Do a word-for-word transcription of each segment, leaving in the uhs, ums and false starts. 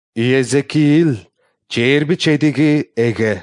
Иезекиил черби чедиги эге.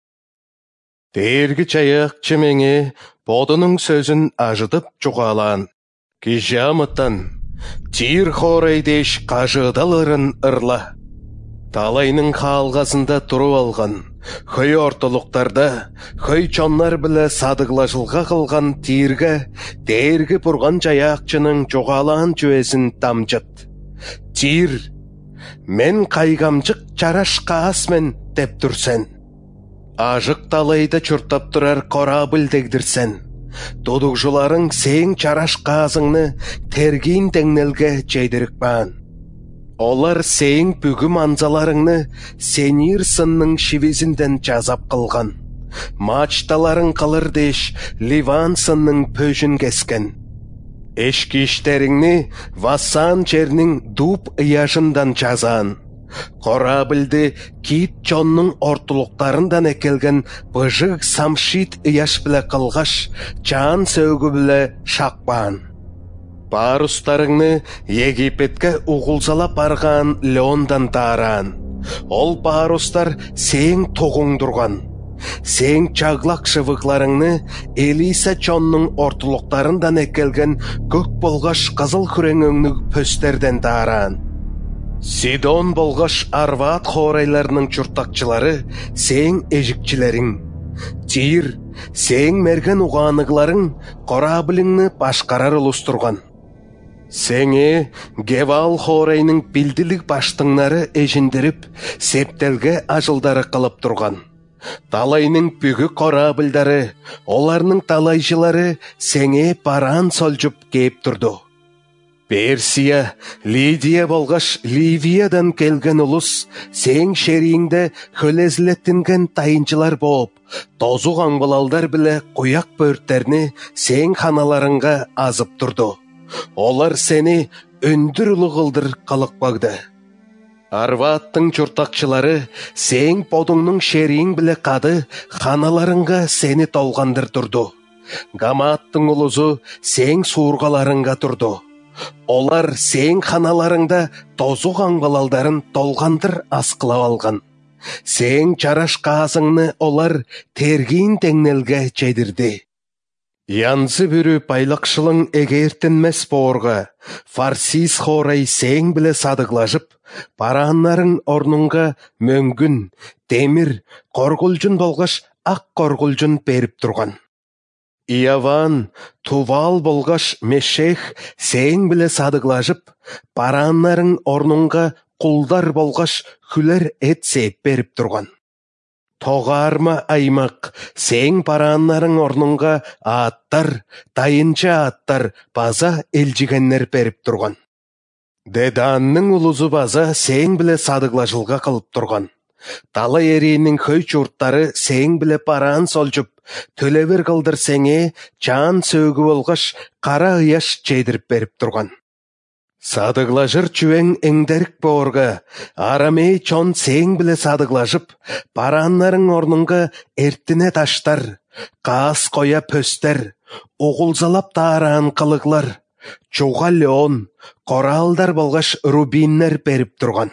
Дээрги чаяк чемеңе бодының сөзін ажытып чуғалан. Кижамыттан тир хорейдеш қажыдалырын ырла. Талайның қалғасында тұру алған, хөй ортылықтарда, хөй чонлар білі садығлашылға қылған тирге, дээрги бұрған жаяқчының жоғалан жөесін тамжыт. Тир, мен қайгамжық чараш қасмен деп тұрсен. Ажық талайды чұртап тұрар қорабыл дегдірсен. Додуғжыларың сең чараш қазыңны тергейін теңнелге жейдірік бaan. Олар сең бүгім анзаларыңны сенир сынның шивезінден жазап қылған. Мачталарың қылыр деш Ливан сынның пөжін кескен. Эшкі іштеріңні Васан чернің дуб ұяшындан жазан. Қорабілді кит чонның ортылықтарындан әкелген бұжық самшит ұяш білі қылғаш, жан сөгі білі шақпан. Парустарыңны Египетке уғылзалап барған Леондан таран. Ол парустар сең тоғыңдырған. Сең чағлақ шывықларыңны Элиса чонның ортылықтарындан әкелген көк болғаш қызыл күрең өңнік пөстерден таран. Сидон болғаш Арват хорайларының чұртақчылары сең ежікчілерің. Тир, сең мерген уғанығларың қорабылыңны башқарар ұлыстырған. Сеңе Гевал хорайның білділік баштыңнары ежіндіріп, септелге ажылдары қылып тұрған. Талайның бүгі қорабылдары, оларның талайшылары сеңе баран солжып кеп тұрды. Персия, Лидия болғаш Ливиядан келген ұлыс, сең шерейіңді хөлезлеттінген тайынчылар болып, тозу аңбылалдар біле қояқ бөрттеріні сең ханаларыңға азып тұрды. Олар сені өндір ұлы қылдыр қалық барды. Арваттың чұртақчылары сең подыңның шерейің біле қады ханаларыңға сені толғандыр тұрды. Гаматтың ұлызы сең суырғаларыңға тұрды. Олар сең ханаларыңда тозу аңбалалдарын толғандыр асқылап алған. Сең чараш қазыңны олар тергейін теңнелге жедірді. Янзы бүрі байлақшылың егертінмес борға, фарсис хорай сең біле садығлажып, параннарың орныңға мөңгін, темір, қорғылжын болғаш ақ қорғылжын беріп тұрған. Ияван, Тувал болғаш Мешех сең біле садығлажып, параннарың орныңға құлдар болғаш хүлер етсе беріп тұрған. Тоғарма аймақ, сең параннарың орныңға аттар, тайынча аттар, база елжігеннер беріп тұрған. Деданның ұлызы база сең біле садығлажылға қылып тұрған. Талы ерейінің хөй чұрттары сең біле паран солжып, төлевер қылдыр сеңе жан сөгі болғаш қара ұяш жейдіріп беріп тұрған. Садығлажыр чүвең әңдерік борға, арамей чон сең біле садығлажып, параннарың орныңға әртіне таштар, қас қоя пөстер, оғылзалап тааран қылығлар, чуға леон, қоралдар болғаш рубиннер беріп тұрған.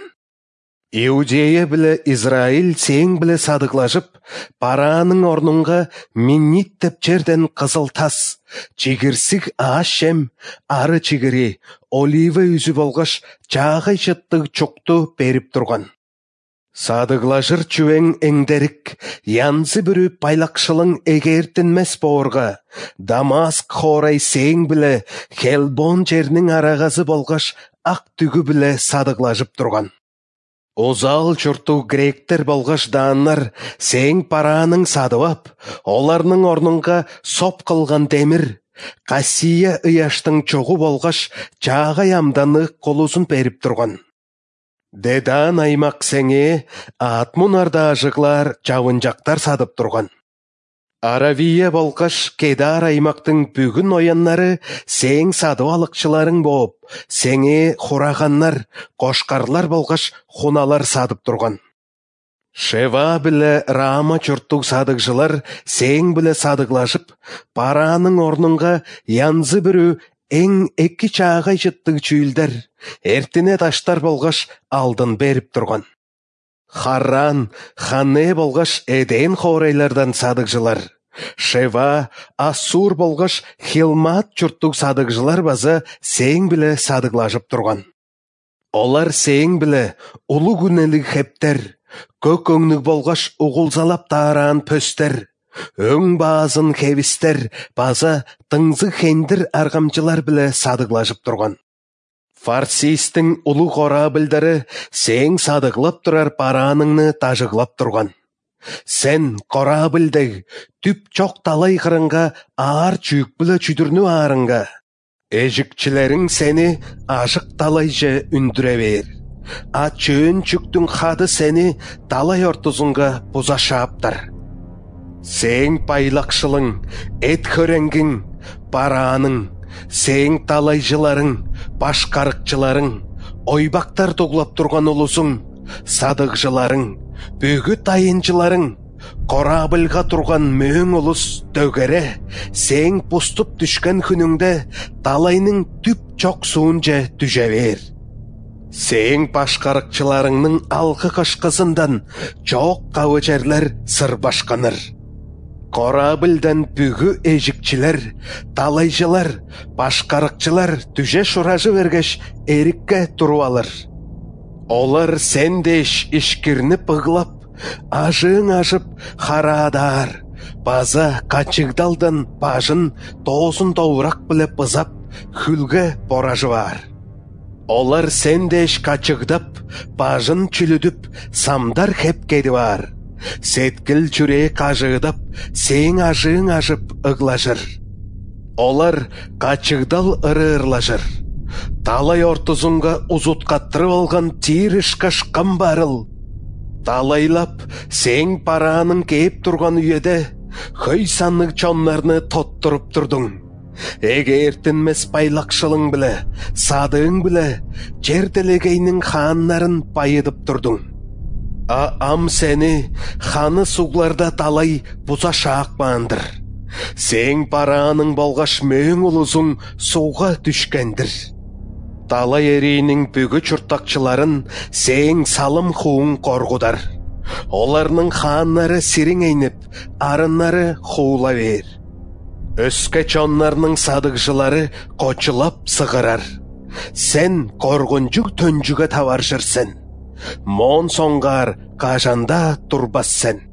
Иудея біле Израиль сең біле садығлажып, параның орныңға миннит тепчерден қызыл тас, чигірсік ашем, ары чигіре, олива үзі болғаш жағай жыттық чуқты беріп тұрған. Садығлажыр чүвең әңдерік, янзы бүрі байлақшылың егертінмес борға, Дамаск хорай сең біле Хелбон жерінің арағазы болғаш ақ түгі біле садығлажып тұрған. Озал чұрту гректер болғаш даннар сең параның садывап, оларның орныңға соп қылған демір, қасия ұяштың чоғы болғаш жағай амданы қолузын беріп тұрған. Дедан аймақ сеңе атмунарда ажықлар жауынжақтар садып тұрған. Аравия болғаш Кедар аймақтың бүгін ояннары сең садуалықшыларың болып, сеңе хурағаннар, қошқарлар болғаш хуналар садып тұрған. Шева білі Рама чұрттық садықжылар сең білі садықлашып, параның орныңға янзы бүрі эң эки чаагай жыттыг чүйлдер, эртине таштар болгош алдын берип турган. Харран, Ханне болгош Эден хорайлардан садыгжылар, Шева, Ассур болгош Хилмат чурттук садыгжылар базы сең биле садыглашып турган. Олар сең биле улу күнелик хептер, көк өңнүк болгош угулзалап тааран пөстер, өң баазын хевистер база тыңзы хендир аргамчылар биле садыглашып турган. Фарсистің улу корабльдары сең садыглап турар параныңны тажыглап турган. Сен корабльдег түп чок талай кырынга аар чүйк биле чүдүрнү аарыңга. Эжикчилериң сени ашык талайжы үндүре бер. А чөөн чүктүң хады сени талай ортузунга бузашааптар. Сең байлакшылың, эт хөреңгиң, параның, сең талайжыларың, башкарыкчыларың, ойбактар тоглап турган улусуң, садыгжыларың, бүгү тайынчыларың, корабльга турган мөң улус төгере, сең пуступ түшкөн күнүңдө талайның түп чок суунча түжө бер. Сең башкарыкчыларыңның алкы кышкысындан чок кабычерлер сыр башканыр. Корабльдан бүгү эжикчилер, талайжылар, башкарыкчылар түже шуражы бергеш эрикке туруп алыр. Олар сендеш ишкирнип ыглап, ажың ажып харадар, база качыгдалдан бажын тоосун тоурак биле пызап, хүлгө боражы бар. Олар сендеш качыгдап, бажын чүлүдүп, самдар хепкеди бар. Сеткил чүрек ажыдап, сең ажың ажып ыглажыр. Олар качыгдал ырырлажыр. Талай ортузунга узуткаттырып алган тиришкаш камбарыл. Талайлап сең паранын кээп турган үйеде хөй саннык чоннарны тоттуруп турдуң. Эгертинмес байлакшылың биле, садыың биле, жер делегейнин хааннарын байыдып турдуң. А ам сени ханы сугларда талай буза шаакпаандыр. Сең параның болгош мөң улузуң сууга түшкендир. Талай эрийнин бүгү чуртакчыларын сең салым хууң коргудар. Оларның хааннары сириң эйнип, арыннары хуула бер. Өскө чоннарның садыгжылары кочулап сыгырар. Сен коргунжук төнжүгө табаржырсың. Мон соңгар кажанда турбас сен.